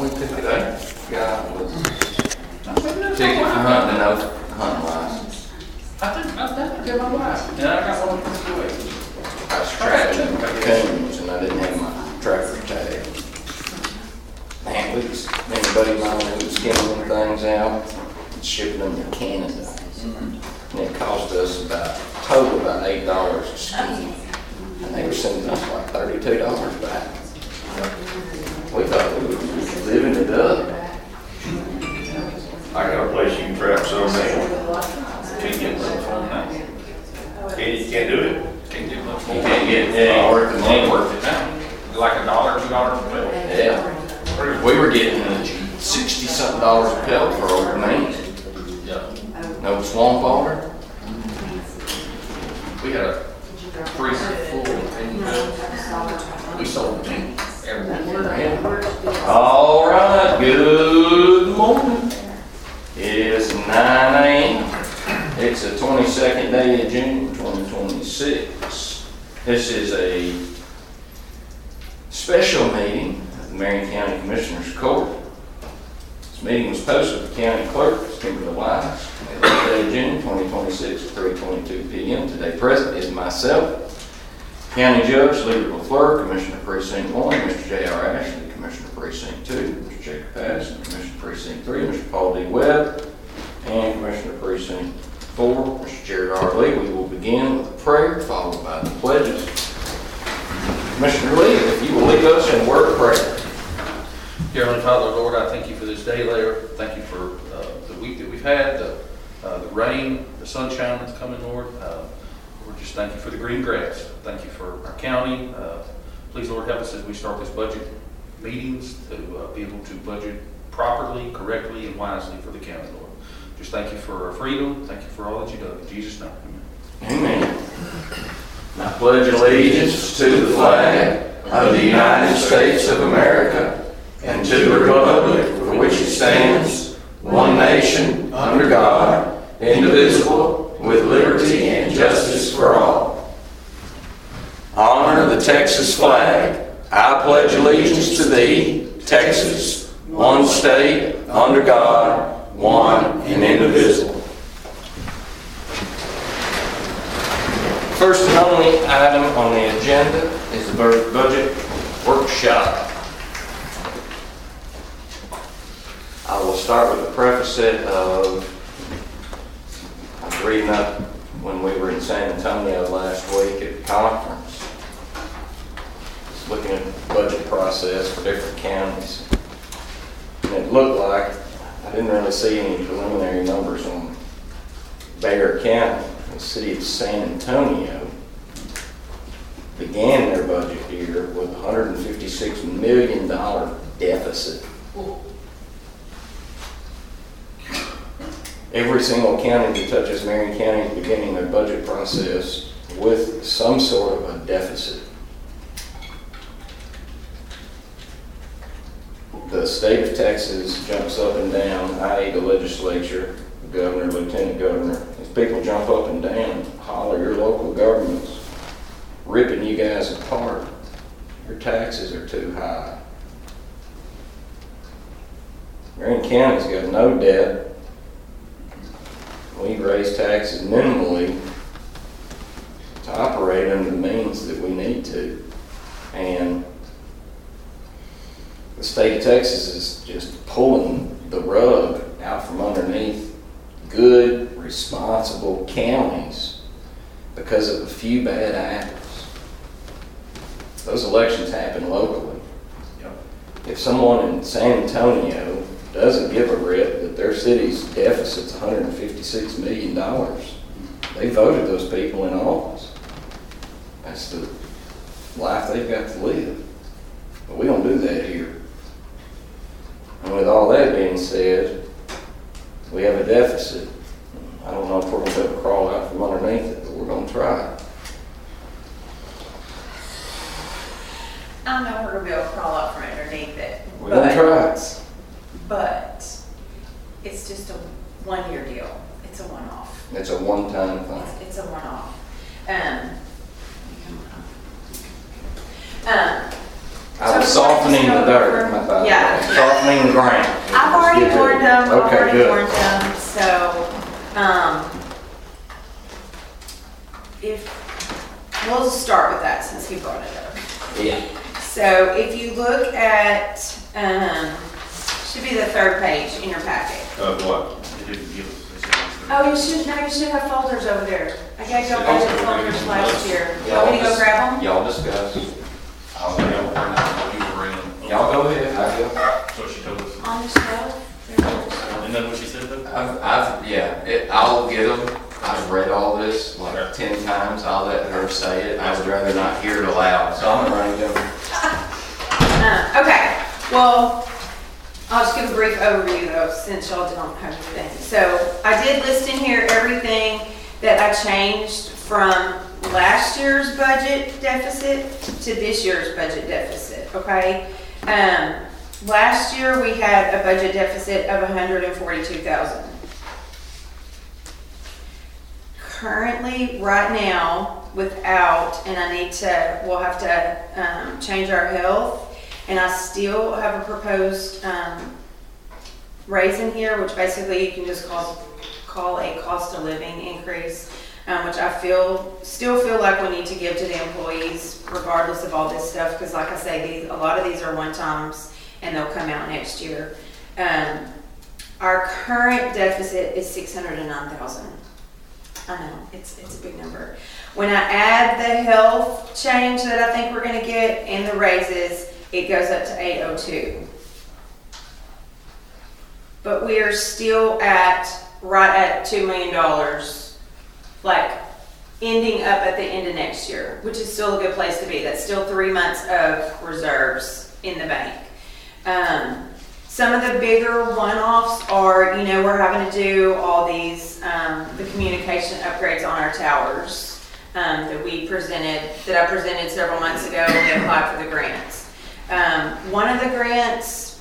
we took it out. Guy was ticket for hunting, no hunting license. I think get my wife. And I got one for the week. I was trapping coons and I didn't have my tractor tag. Man, me and buddy of mine, we was skinning them things out and shipping them to Canada. And it cost us total about $8 a skin. And they were sending us like $32 back. We thought we were living it up. I got a place you can trap some now. Can't get much on that. You can't do it. Can't do much more. You can't get it, ain't worth it. Ain't worth it now. Like $1, $2 a pellet. Yeah. We were getting $60-something a pellet for old meat. Yeah. No swamp water. We had a freezer full and we sold meat everywhere. All right, good morning. It is 9 a.m. It's the 22nd day of June, 2026. This is a special meeting of the Marion County Commissioners Court. This meeting was posted with the county clerk, Kimberly Wise, on the 11th day of June, 2026, at 3:22 p.m. Today present is myself, County Judge Lee LaFleur, Commissioner Precinct 1, Mr. J.R. Ashley, Commissioner Precinct 2, Mr. Jacob Patterson, Commissioner Precinct 3, Mr. Paul D. Webb, and Commissioner Precinct 4, Mr. Jared R. Lee. We will begin with a prayer, followed by the pledges. Commissioner Lee, if you will lead us in a word of prayer. Dear Heavenly Father, Lord, I thank you for this day, Lord. Thank you for the week that we've had, the rain, the sunshine that's coming, Lord. Lord, just thank you for the green grass. Thank you for our county. Please, Lord, help us as we start this budget meetings to be able to budget properly, correctly, and wisely for the county, Lord. Just thank you for our freedom. Thank you for all that you do. In Jesus' name, amen. Amen. I pledge allegiance to the flag of the United States of America and to the republic for which it stands, one nation, under God, indivisible, with liberty and justice for all. Honor the Texas flag. I pledge allegiance to thee, Texas, one state, under God, one and indivisible. First and only item on the agenda is the budget workshop. I will start with a preface of, I was reading up when we were in San Antonio last week at the conference, looking at the budget process for different counties. And it looked like, I didn't really see any preliminary numbers on Bexar County. The city of San Antonio began their budget year with a $156 million deficit. Every single county that touches Marion County is beginning their budget process with some sort of a deficit. The state of Texas jumps up and down, i.e. the legislature, the governor, lieutenant governor. As people jump up and down, holler, your local government's ripping you guys apart. Your taxes are too high. Marion County's got no debt. We raise taxes minimally to operate under the means that we need to. And the state of Texas is just pulling the rug out from underneath good, responsible counties because of a few bad apples. Those elections happen locally. If someone in San Antonio doesn't give a rip that their city's deficit's $156 million, they voted those people in office. That's the life they've got to live. But we don't do that here. And with all that being said, we have a deficit. I don't know if we're going to be able to crawl out from underneath it, but we're going to try. I know we're going to be able to crawl out from underneath it. We're going to try. But it's just a one-year deal. It's a one-off. It's a one-time thing. It's a one-off. I Softening the dirt, by the way. Yeah. Softening the ground. I've already warned them, Okay, good. so, we'll start with that since he brought it up. Yeah. So if you look at, should be the third page in your packet. Of what? They didn't give us. Oh, you should have folders over there. I gave y'all budget folders last year. You want me to go grab them? Y'all discuss. I'll bring out what you were in. Y'all go ahead. I go. That's what she told us. On the shelf? Isn't that what she said though? I'll get them. I've read all this like 10 times. I'll let her say it. I would rather not hear it aloud. So I'm gonna run them. Okay, well, I'll just give a brief overview though, since y'all don't have anything. So I did list in here everything that I changed from last year's budget deficit to this year's budget deficit, okay? Last year we had a budget deficit of $142,000. Currently, right now, without, and we'll have to change our health, and I still have a proposed raise in here, which basically you can just call a cost of living increase, which I still feel like we need to give to the employees regardless of all this stuff, because like I say, a lot of these are one-times and they'll come out next year. Our current deficit is $609,000. I know, it's a big number. When I add the health change that I think we're gonna get and the raises, it goes up to 802. But we are still right at $2 million, like ending up at the end of next year, which is still a good place to be. That's still 3 months of reserves in the bank. Some of the bigger one-offs are, we're having to do all these, the communication upgrades on our towers that I presented several months ago when we applied for the grants. One of the grants,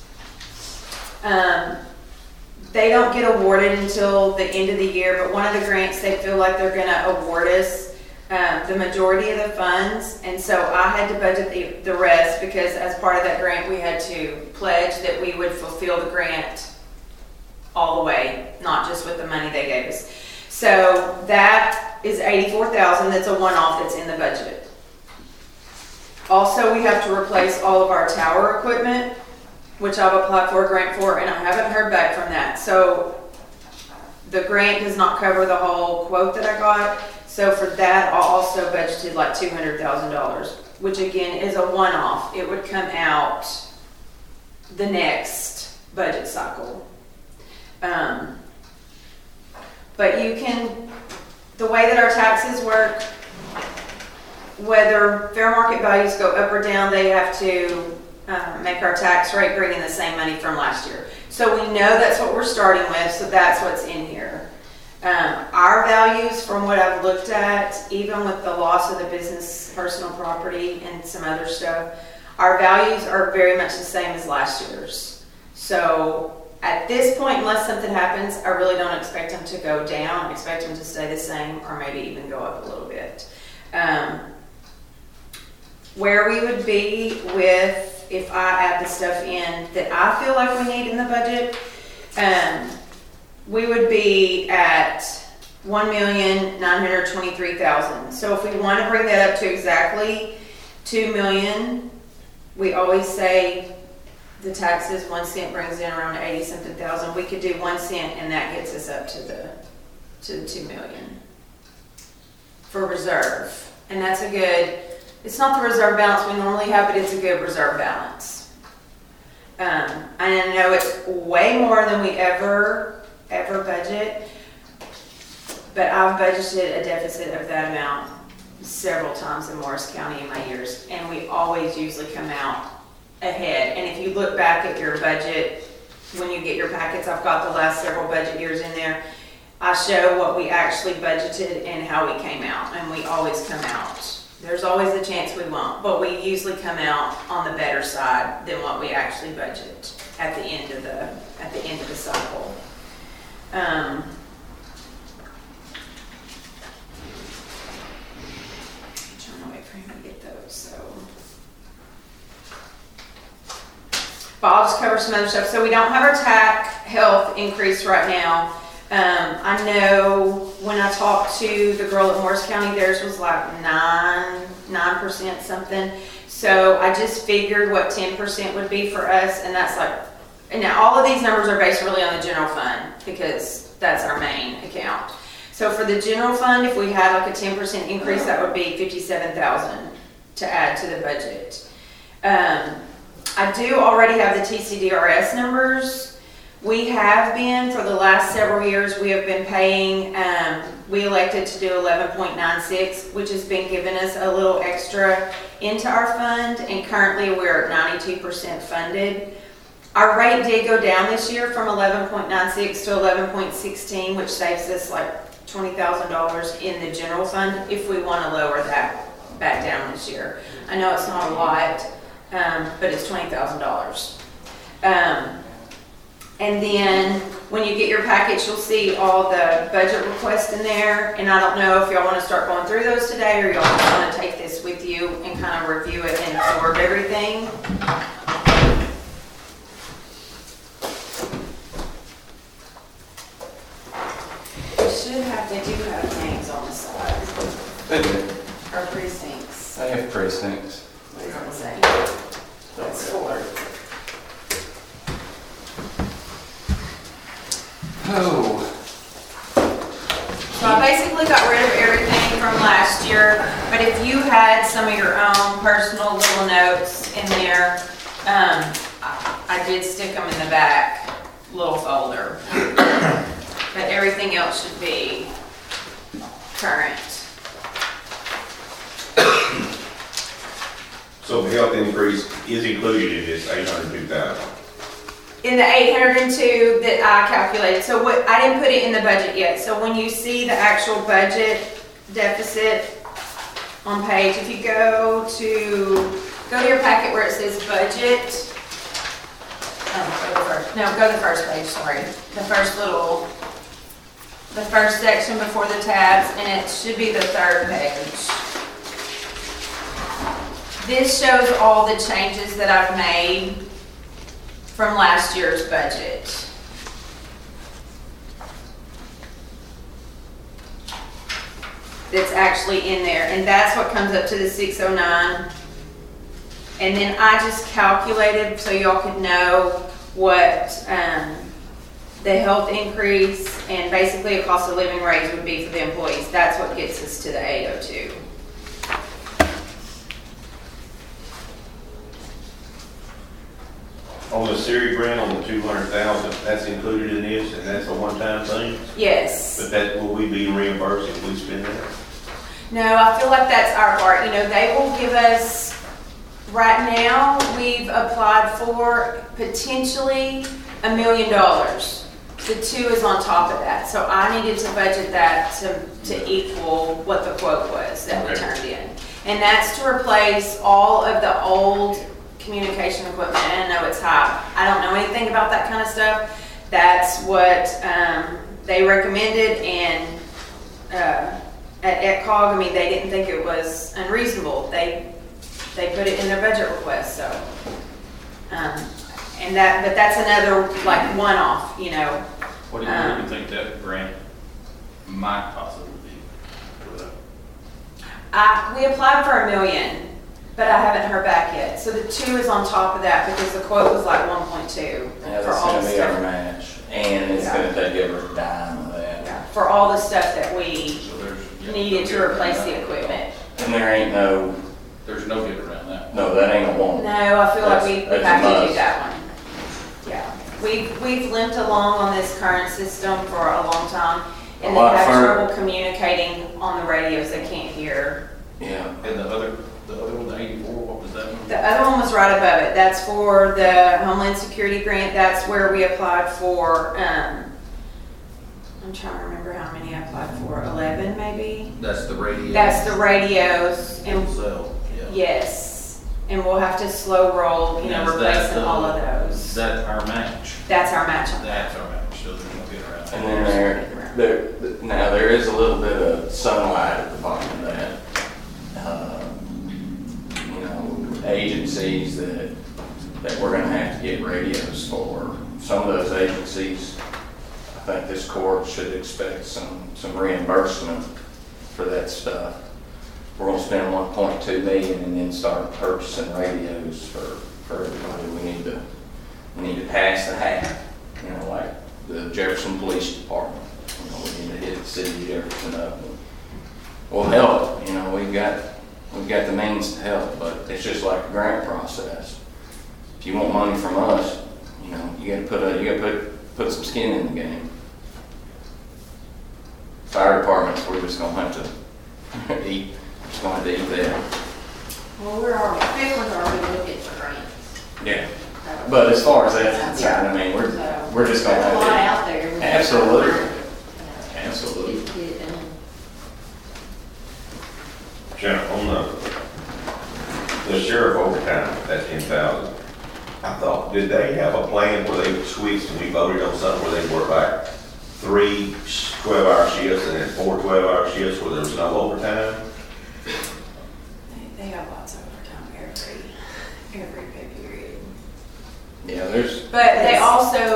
they don't get awarded until the end of the year, but one of the grants, they feel like they're gonna award us the majority of the funds, and so I had to budget the rest because as part of that grant, we had to pledge that we would fulfill the grant all the way, not just with the money they gave us. So that is $84,000, that's a one-off that's in the budget. Also, we have to replace all of our tower equipment, which I've applied for a grant for, and I haven't heard back from that. So the grant does not cover the whole quote that I got. So for that, I also budgeted like $200,000, which again is a one-off. It would come out the next budget cycle. But the way that our taxes work, whether fair market values go up or down, they have to make our tax rate bring in the same money from last year. So we know that's what we're starting with, so that's what's in here. Our values, from what I've looked at, even with the loss of the business personal property and some other stuff, our values are very much the same as last year's. So at this point, unless something happens, I really don't expect them to go down. I expect them to stay the same or maybe even go up a little bit. Where we would be with, if I add the stuff in that I feel like we need in the budget, we would be at $1,923,000. So if we want to bring that up to exactly $2 million, we always say the taxes, 1 cent brings in around 80-something thousand. We could do 1 cent and that gets us up to the $2 million for reserve. And that's it's not the reserve balance we normally have, but it's a good reserve balance. I know it's way more than we ever budget, but I've budgeted a deficit of that amount several times in Morris County in my years, and we always usually come out ahead. And if you look back at your budget, when you get your packets, I've got the last several budget years in there. I show what we actually budgeted and how we came out, and we always come out. There's always a chance we won't, but we usually come out on the better side than what we actually budget at the end of the cycle. I'm trying to wait for him to get those. So I'll just cover some other stuff. So we don't have our TAC health increase right now. I know when I talked to the girl at Morris County, theirs was like 9% something. So I just figured what 10% would be for us, and that's like, and now all of these numbers are based really on the general fund because that's our main account. So for the general fund, if we had like a 10% increase, that would be $57,000 to add to the budget. I do already have the TCDRS numbers. We have been, for the last several years, we have been paying, we elected to do 11.96, which has been giving us a little extra into our fund, and currently we're at 92% funded. Our rate did go down this year from 11.96 to 11.16, which saves us like $20,000 in the general fund if we want to lower that back down this year. I know it's not a lot, but it's $20,000. And then when you get your package, you'll see all the budget requests in there. And I don't know if y'all want to start going through those today, or y'all just want to take this with you and kind of review it and absorb everything. They do have names on the side. They do. Or precincts. They have precincts. What does it say? That's 4. Oh. So I basically got rid of everything from last year, but if you had some of your own personal little notes in there, I did stick them in the back little folder. But everything else should be current. So the health increase is included in this 802,000. In the 802 that I calculated, so what, I didn't put it in the budget yet. So when you see the actual budget deficit on page, if you go to your packet where it says budget. Go to the first page, sorry. The first section before the tabs, and it should be the third page. This shows all the changes that I've made from last year's budget. That's actually in there, and that's what comes up to the 609. And then I just calculated so y'all could know what the health increase and basically a cost of living raise would be for the employees. That's what gets us to the 802. On the Siri grant on the 200,000, that's included in this, and that's a one-time thing? Yes. But that, will we be reimbursed if we spend that? No, I feel like that's our part. You know, they will give us, right now, we've applied for potentially $1 million. The 2 is on top of that. So I needed to budget that to equal what the quote was that we turned in. And that's to replace all of the old communication equipment. And I know it's high. I don't know anything about that kind of stuff. That's what they recommended, and at ETCOG, I mean, they didn't think it was unreasonable. They put it in their budget request, so. But that's another like one-off, you know. What do you think that grant might possibly be for that? We applied for $1 million, but I haven't heard back yet. So the 2 is on top of that because the quote was like 1.2 Yeah, for that's all gonna the be our stuff. match, and it's gonna take every dime of that. Yeah, for all the stuff that we So needed to replace the equipment. And there ain't no, There's no get around that. no, that ain't a want. No, I feel like we That's a have to do must. that one. Yeah, we've limped along on this current system for a long time, and A they lot have further. trouble communicating on the radios. They can't hear. Yeah. And the other one, the 84, what was that one? The other one was right above it. That's for the Homeland Security grant. That's where we applied for. I'm trying to remember how many I applied for. 11, maybe. That's the radio. That's the radios, and Cell, yeah. yes, and we'll have to slow roll, you know, Now, is that replacing the- all of Is those. that our match? That's our match on that. That's our match, so there's no get around that. And then now there is a little bit of sunlight at the bottom of that. You know, agencies that that we're gonna have to get radios for. Some of those agencies, I think this court should expect some reimbursement for that stuff. We're gonna spend 1.2 million and then start purchasing radios for everybody. We need to pass the hat, you know, like the Jefferson Police Department. You know, we need to hit the city of Jefferson up. We'll help, you know, we've got the means to help, but it's just like a grant process. If you want money from us, you know, you gotta put some skin in the game. Fire departments, we're just gonna have to eat that. Well, we're already, Pickering's already looking for grants. Yeah. But as far as that's concerned, I mean, we're just gonna There's a lot have out there. to. Absolutely. Get Absolutely. it done. Jennifer, on the sheriff overtime, that 10,000, I thought, did they have a plan where they switched and we voted on something where they work like 3 12-hour shifts and then 4 12-hour shifts where there was no overtime? They have lots of overtime every pay period. Yeah, But they also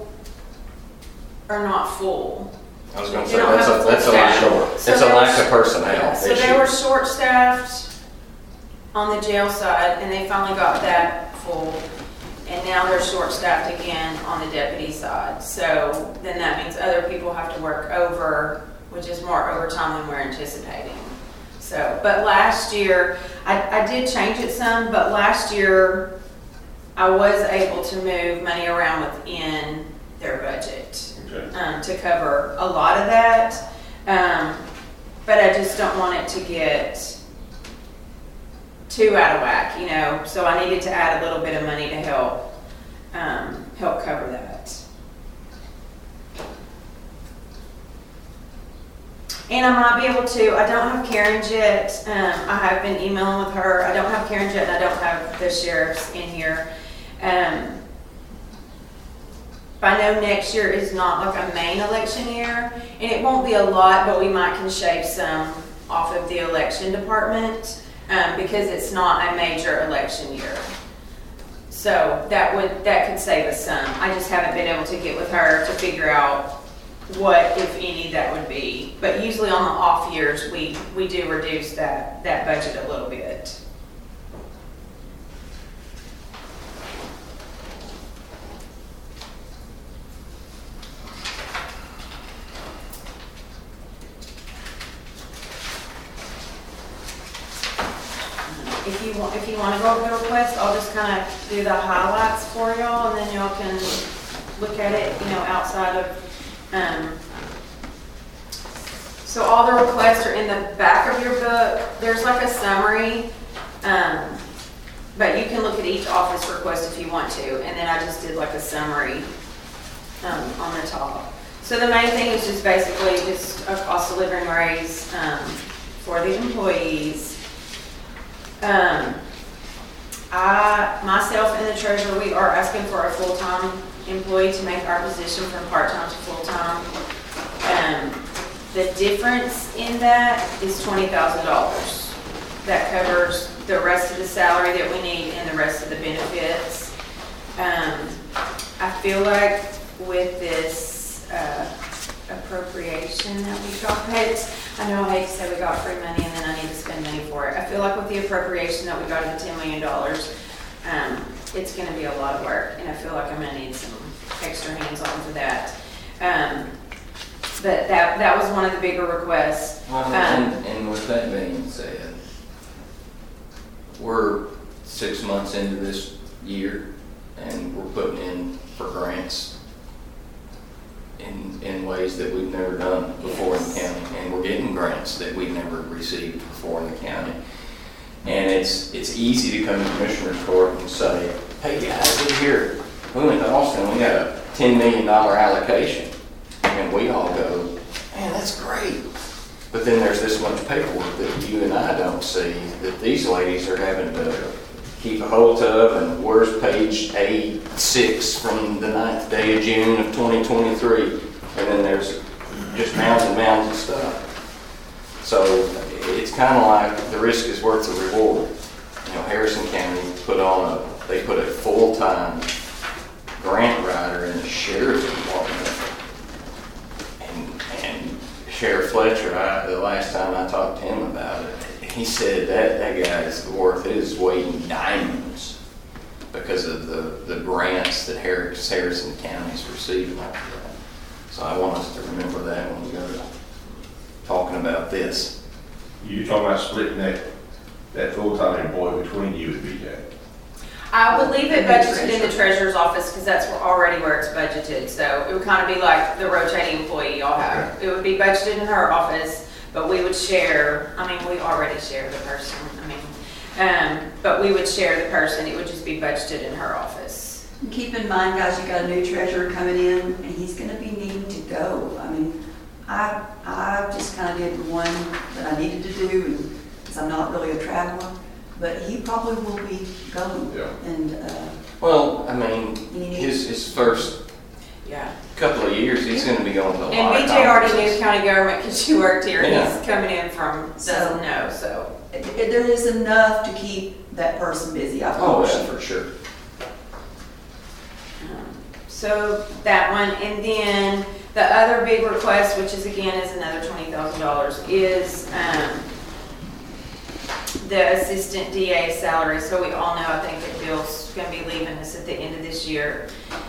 are not full. I was gonna They say, don't have a full that's a lot staff. short. So It's a they lack were- of personnel Yeah, so issue. they were short-staffed on the jail side, and they finally got that full. And now they're short-staffed again on the deputy side. So then that means other people have to work over, which is more overtime than we're anticipating. So, but last year, I did change it some, but last year, I was able to move money around within their budget Okay. to cover a lot of that. But I just don't want it to get too out of whack, you know, so I needed to add a little bit of money to help cover that. And I might be able to, I don't have Karen's yet, I have been emailing with her, I don't have Karen's yet, and I don't have the sheriff's in here. I know next year is not like a main election year, and it won't be a lot, but we might can shave some off of the election department, because it's not a major election year. So that could save us some. I just haven't been able to get with her to figure out what, if any, that would be. But usually on the off years, we do reduce that budget a little bit. If you want to go over the request, I'll just kind of do the highlights for y'all, and then y'all can look at it, you know, outside of, so all the requests are in the back of your book. There's like a summary, but you can look at each office request if you want to, and then I just did like a summary on the top. So the main thing is just basically just a cost of living raise for the employees. Myself and the treasurer, we are asking for a full-time employee to make our position from part-time to full-time. The difference in that is $20,000. That covers the rest of the salary that we need and the rest of the benefits. I feel like with this appropriation that we got, I know I hate to say we got free money and then I need to spend money for it. I feel like with the appropriation that we got of the $10 million, it's gonna be a lot of work, and I feel like I'm gonna need some extra hands-on for that. But that was one of the bigger requests. And with that being said, we're 6 months into this year, and we're putting in for grants in ways that we've never done before in the county, and we're getting grants that we've never received before in the county. And it's easy to come to Commissioner's Court and say, hey guys, look here, we went to Austin, we got a $10 million allocation. And we all go, man, that's great. But then there's this much paperwork that you and I don't see that these ladies are having to keep a hold of, and where's page A6 from the 9th day of June of 2023? And then there's just mounds and mounds of stuff. So it's kind of like the risk is worth the reward. You know, Harrison County put on a they put a full-time grant writer in the sheriff's department. And Sheriff Fletcher, the last time I talked to him about it, he said that guy is worth his weight in diamonds because of the grants that Harrison County's receiving after that. So I want us to remember that when we go to talking about this. You're talking about splitting that full-time employee between you and BJ. I would leave it budgeted in the treasurer's office because that's already where it's budgeted. So it would kind of be like the rotating employee y'all have. It would be budgeted in her office, but we would share, I mean, we already share the person, but we would share the person. It would just be budgeted in her office. And keep in mind, guys, you got a new treasurer coming in, and he's gonna be needing to go. I mean, I just kind of did the one that I needed to do, because I'm not really a traveler, but he probably will be going. Yeah. And, Well, I mean, his first Yeah. couple of years, he's going to be going to a lot And of BJ already conferences. knew county government because she worked here. Yeah. He's coming in from, doesn't know, so. there is enough to keep that person busy, I Oh, promise yeah, you. for sure. So that one, and then the other big request, which is again is another $20,000, is the assistant DA salary. So we all know, I think that Bill's gonna be leaving us at the end of this year.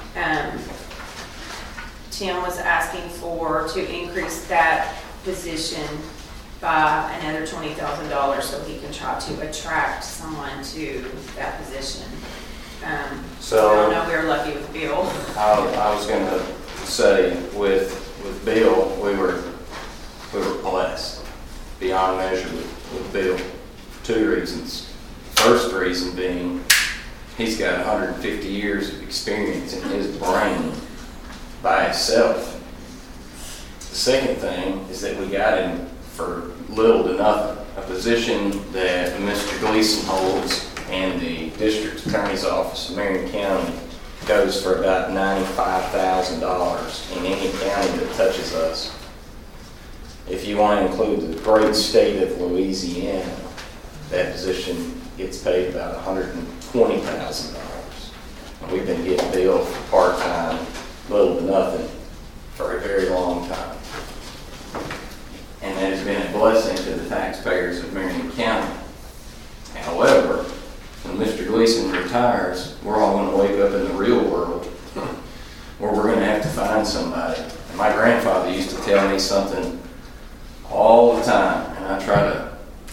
Tim was asking to increase that position by another $20,000 so he can try to attract someone to that position. So- I don't know, we were lucky with Bill. I was going to say with Bill, we were blessed beyond measure with Bill. 2 reasons. First reason being he's got 150 years of experience in his brain by itself. The second thing is that we got him for little to nothing, a position that Mr. Gleason holds and the district attorney's office in Marion County goes for about $95,000 in any county that touches us. If you want to include the great state of Louisiana, that position gets paid about $120,000. We've been getting billed for part-time, little to nothing, for a very long time. And that has been a blessing to the taxpayers of Marion County. However, when Mr. Gleason retires, we're all going to wake up in the real world where we're going to have to find somebody. And my grandfather used to tell me something all the time, and I try to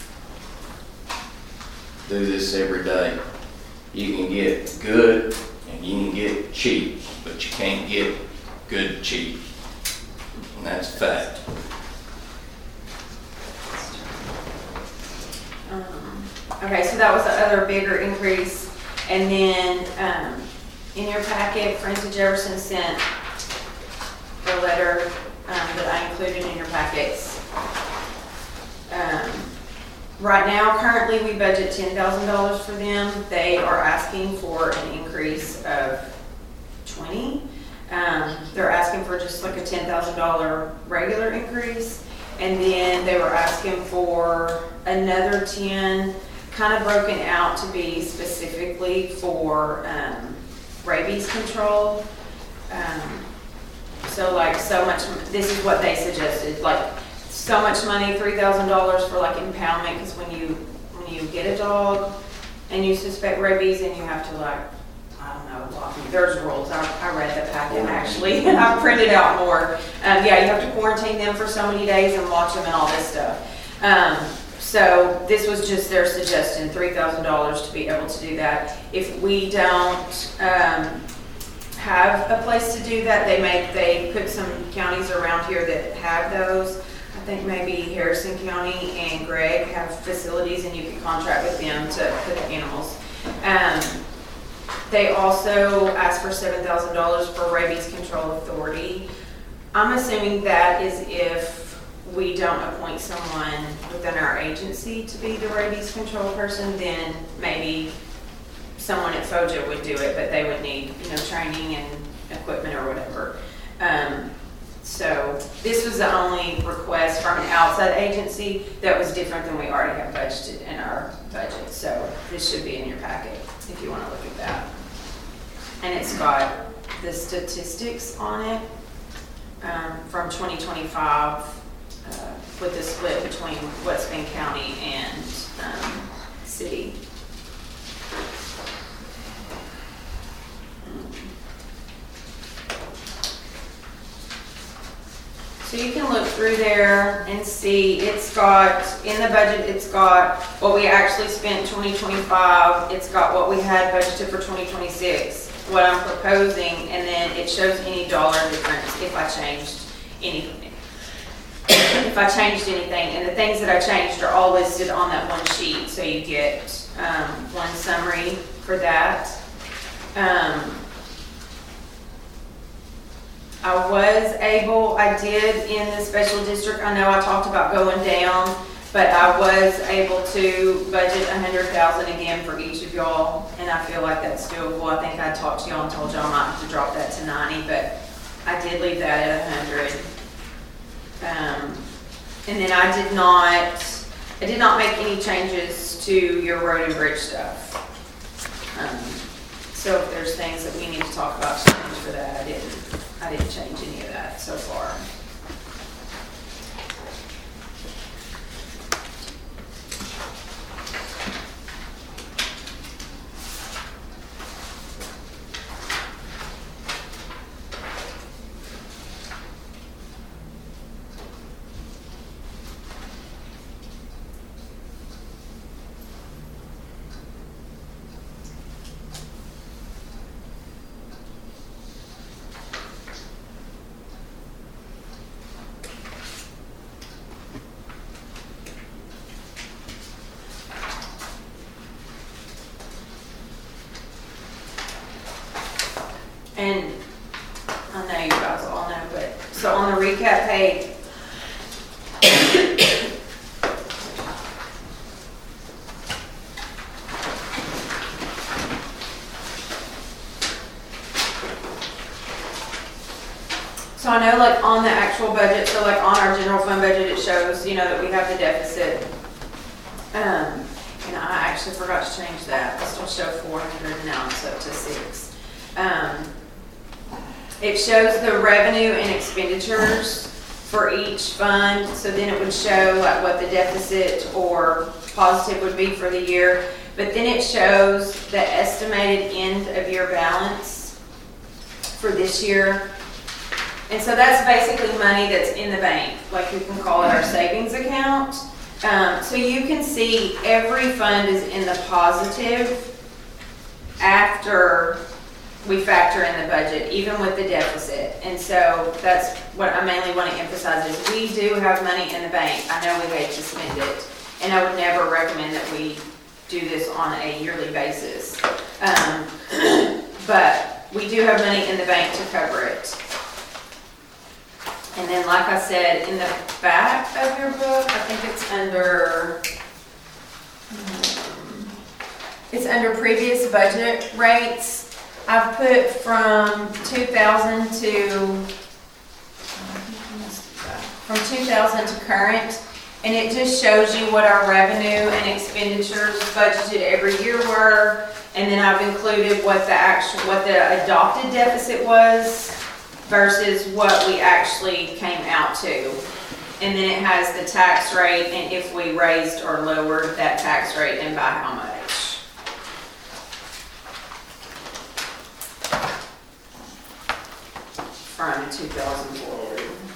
do this every day. You can get good and you can get cheap, but you can't get good cheap. And that's a fact. Okay, so that was the other bigger increase. And then in your packet, Friends of Jefferson sent a letter that I included in your packets. Right now, currently, we budget $10,000 for them. They are asking for an increase of $20,000. They're asking for just like a $10,000 regular increase. And then they were asking for another 10, kind of broken out to be specifically for rabies control. So like so much, this is what they suggested, like so much money, $3,000 for like impoundment, because when you get a dog and you suspect rabies and you have to like, I don't know, there's rules. I read the packet actually, and I printed out more. Yeah, you have to quarantine them for so many days and watch them and all this stuff. So this was just their suggestion, $3,000 to be able to do that. If we don't have a place to do that, they put some counties around here that have those. I think maybe Harrison County and Gregg have facilities, and you can contract with them to put the animals. They also asked for $7,000 for Rabies Control Authority. I'm assuming that is if we don't appoint someone within our agency to be the rabies control person, then maybe someone at FOJA would do it, but they would need, training and equipment or whatever. So this was the only request from an outside agency that was different than we already have budgeted in our budget. So this should be in your packet. if you wanna look at that. And it's got the statistics on it, from 2025, with the split between West Bend County and, city. So you can look through there and see, it's got, in the budget, it's got what we actually spent in 2025, it's got what we had budgeted for 2026, what I'm proposing, and then it shows any dollar difference if I changed anything. If I changed anything, and the things that I changed are all listed on that one sheet, so you get one summary for that. I did in the special district, I know I talked about going down, but I was able to budget 100,000 again for each of y'all, and I feel like that's doable. I think I talked to y'all and told y'all I might have to drop that to 90, but I did leave that at 100. And then I did not make any changes to your road and bridge stuff. So if there's things that we need to talk about change for that, I didn't change any of that so far. And I know you guys all know, but, so on the recap page, so I know like on the actual budget, so like on our general fund budget, it shows, you know, that we have the deficit. And I actually forgot to change that. I still show 400 and now it's up to 6. It shows the revenue and expenditures for each fund, so then it would show like what the deficit or positive would be for the year, but then it shows the estimated end of year balance for this year. And so that's basically money that's in the bank, like we can call it our savings account. So you can see every fund is in the positive after we factor in the budget, even with the deficit. And so that's what I mainly want to emphasize is we do have money in the bank. I know we hate to spend it, and I would never recommend that we do this on a yearly basis. But we do have money in the bank to cover it. And then, like I said, in the back of your book, I think it's under previous budget rates. I've put from 2000 to current, and it just shows you what our revenue and expenditures budgeted every year were, and then I've included what the adopted deficit was versus what we actually came out to. And then it has the tax rate and if we raised or lowered that tax rate and by how much. From 2000 forward.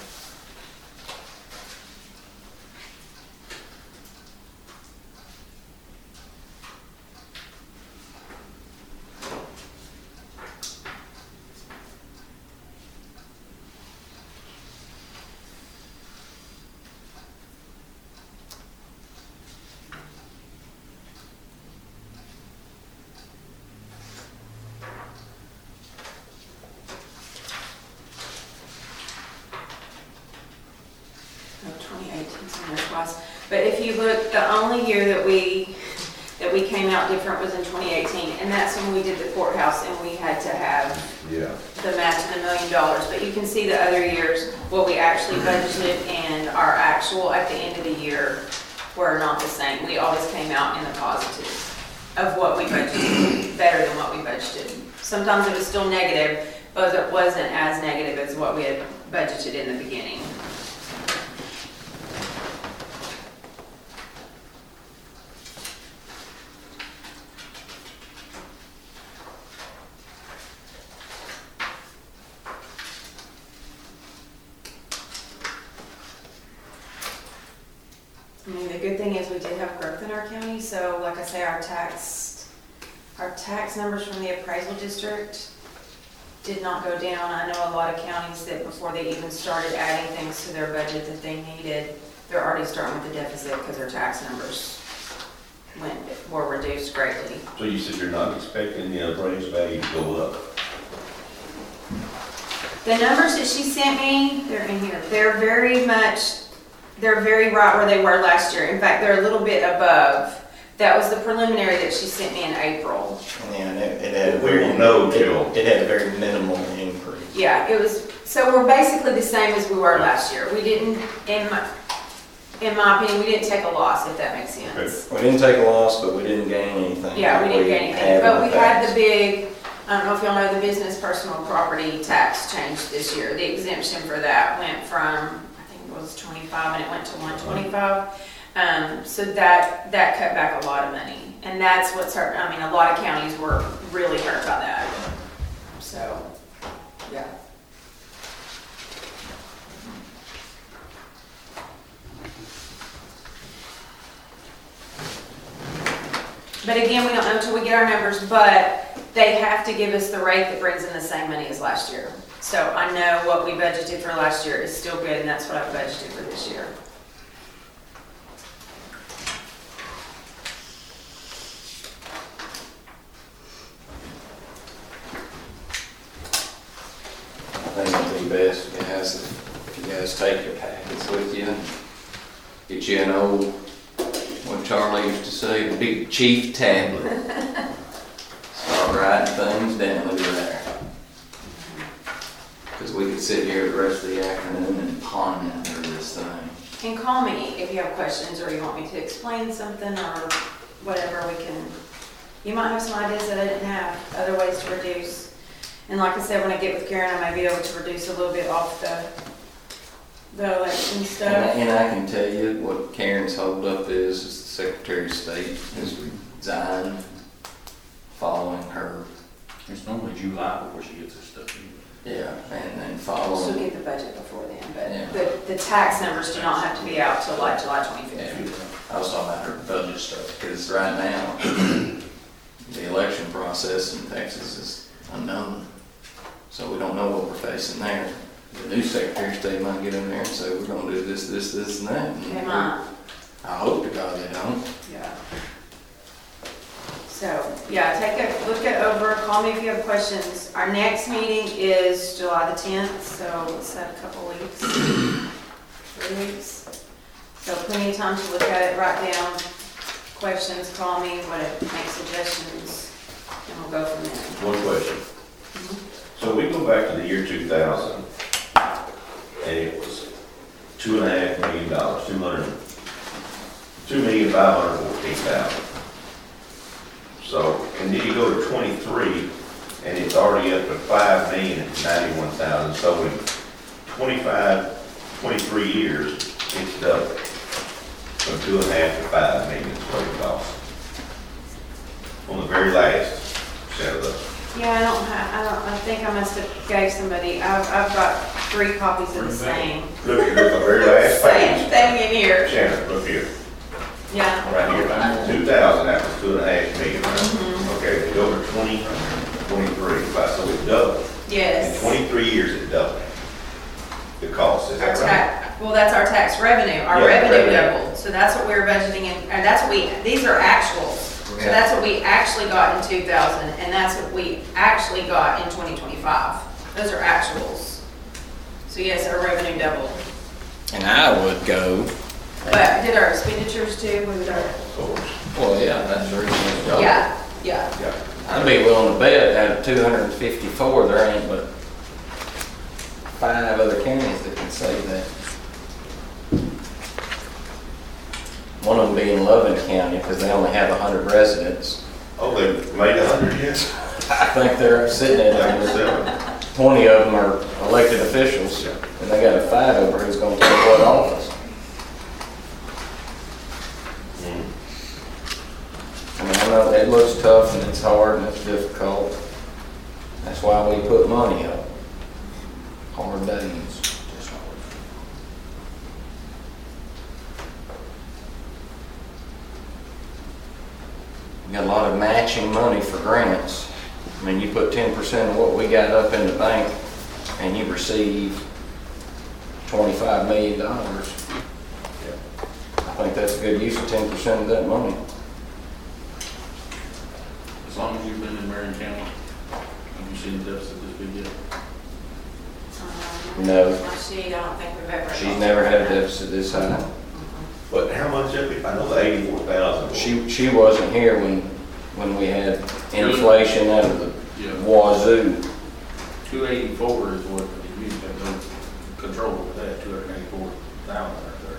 But if you look, the only year that we came out different was in 2018, and that's when we did the courthouse and we had to have the match of $1 million. But you can see the other years, what we actually budgeted and our actual at the end of the year were not the same. We always came out in the positive. of what we budgeted, better than what we budgeted. Sometimes it was still negative, but it wasn't as negative as what we had budgeted in the beginning. I mean, the good thing is we did have growth in our county, so like I say, our tax numbers from the appraisal district did not go down. I know a lot of counties that before they even started adding things to their budget that they needed, they're already starting with the deficit because their tax numbers were reduced greatly. So you said you're not expecting the appraised value to go up? The numbers that she sent me, they're in here. They're very right where they were last year. In fact, they're a little bit above. That was the preliminary that she sent me in April. And it had a We very, won't know till. it had a very minimal increase. Yeah, it was, so we're basically the same as we were last year. We didn't, in my opinion, we didn't take a loss, if that makes sense. We didn't take a loss, but we didn't gain anything. Yeah, we didn't gain anything, had but in we the had past. the big, I don't know if y'all know, the business personal property tax changed this year. The exemption for that went from, I think it was 25 and it went to 125. So that cut back a lot of money. And that's what's hurt, I mean, a lot of counties were really hurt by that. So, yeah. But again, we don't know until we get our numbers, but they have to give us the rate that brings in the same money as last year. So I know what we budgeted for last year is still good, and that's what I budgeted for this year. I think it'd be best, if you guys take your packets with you, get you an old, what Charlie used to say, the big chief tablet. Start writing things down over there. Because we could sit here the rest of the afternoon and ponder this thing. And call me if you have questions or you want me to explain something or whatever we can. You might have some ideas that I didn't have, other ways to reduce. And like I said, when I get with Karen, I may be able to reduce a little bit off the election stuff. And I can tell you what Karen's holdup is the Secretary of State has resigned following her. It's normally July before she gets this stuff. Yeah, and then She'll following. get the budget before then, Yeah. but the tax numbers do not have to be out till like July Yeah, 25th. I was talking about her budget stuff, because right now, the election process in Texas is unknown. So we don't know what we're facing there. The new Secretary of State might get in there and say, we're gonna do this, this, this, and that. They might, I hope to God they don't. yeah. So, yeah, take a look it over, call me if you have questions. Our next meeting is July the 10th, so it's a couple weeks, 3 weeks. So plenty of time to look at it, write down questions, call me, whatever, make suggestions, and we'll go from there. One question. So we go back to the year 2000, and it was $2.5 million, $2,514,000. So, and then you go to 23, and it's already up to $5,091,000. So in 23 years, it's doubled from 2.5 to 5 million is what it costs. On the very last set of the. Yeah, I think I must have gave somebody, I've got 3 copies of the same. Look at the very last Same page. thing in here, Shannon, look here, yeah. right here, 2000, that was 2.5 million, right? Okay, they go to 2023, so it doubled. In Yes. 23 years, it doubled. The cost, is Our that right? tax, well, that's our tax revenue. Our Yeah, revenue revenue. doubled. So that's what we were budgeting in, and that's what these are actuals. So that's what we actually got in 2000, and that's what we actually got in 2025. Those are actuals. So yes, our revenue doubled. And I would go, But did our expenditures too? Was our, well, yeah, that's the reason it's double. yeah, yeah. Yeah. I'd be willing to bet out of 254, there ain't but 5 other counties that can say that. One of them being Loving County, because they only have 100 residents, Oh, they made 100 yet? I think they're sitting at Like 100. seven. 20 of them are elected officials, and they got a fight over who's gonna take what office. I mean, I know it looks tough and it's hard and it's difficult. That's why we put money up. Hard days. We got a lot of matching money for grants. I mean, you put 10% of what we got up in the bank and you receive $25 million. I think that's a good use of 10% of that money. As long as you've been in Marion County, have you seen the deficit this big yet? No. My sheet, I don't think we've ever. She's never had a deficit this high. But how much of it? I know the 84,000. She wasn't here when we had inflation out of the Yeah. wazoo. 284 is what, you used to have no control over that, 284,000 right there.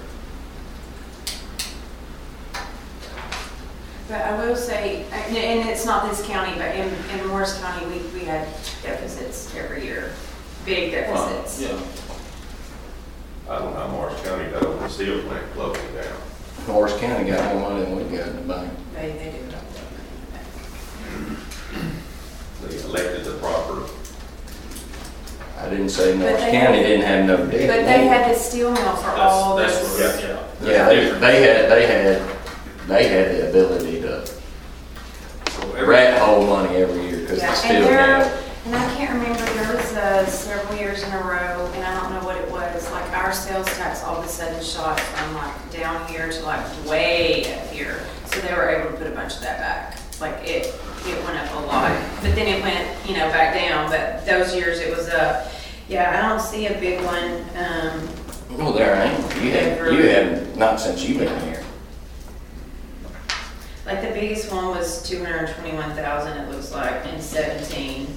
But I will say, and it's not this county, but in Morris County, we had deficits every year, big deficits. Yeah. I don't know how Morris County does, but the steel plant closing down. Morris County got more money than we got in the bank. They do. They elected the proper. I didn't say But Morris they County had- didn't have no debt. But they had the steel mill for all That's, this. that's, yeah. Yeah, they had the ability to So every- rat hole money every year because Yeah, they and still there, have. and I can't remember, there was several years in a row, and I don't know what it was, like our sales tax all of a sudden shot from like down here to like way up here. So they were able to put a bunch of that back. Like it went up a lot, but then it went, back down. But those years it was up. Yeah, I don't see a big one. Well, there ain't. You haven't, not since you've been here. Like the biggest one was 221,000, it looks like, in 17.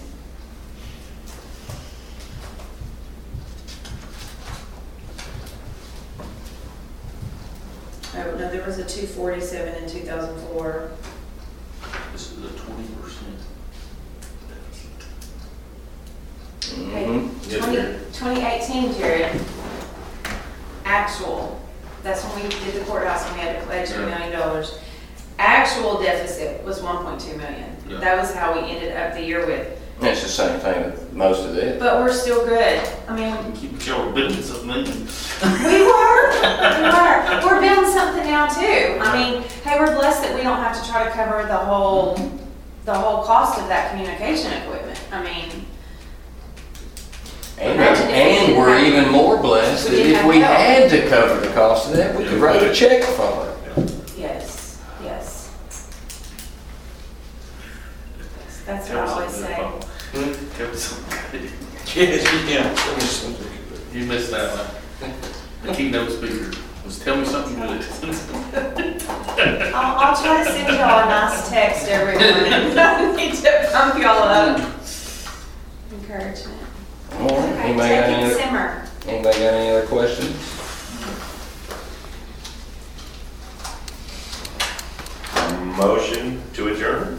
Oh, no, there was a 247 in 2004. This is a 20% deficit. Hey, Mhm. Yes, 20 Jared. 2018, Jared, actual, that's when we did the courthouse and we had to pledge $2 million. Actual deficit was 1.2 million. Yeah. That was how we ended up the year with. It's the same thing with most of it. But we're still good. I mean, Keep your business up, man. we were. We're building something now too. I mean, hey, we're blessed that we don't have to try to cover the whole cost of that communication equipment. I mean, And we're even more blessed that We didn't if have we help. had to cover the cost of that, we could write a check for it. yes. That's what I always say. Tell me something. Yes, yeah. You missed that one. The keynote speaker was tell me something good. I'll try to send y'all a nice text every morning. I need to pump y'all up. Encouragement. All right. Okay, Anybody got take it any, simmer. anybody got any other questions? Motion to adjourn?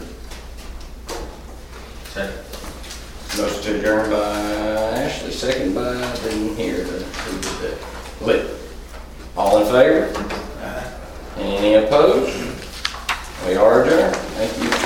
Second. Motion to adjourn by Ashley, second by, didn't hear who did that. Whit. All in favor? Any opposed? We are adjourned. Thank you.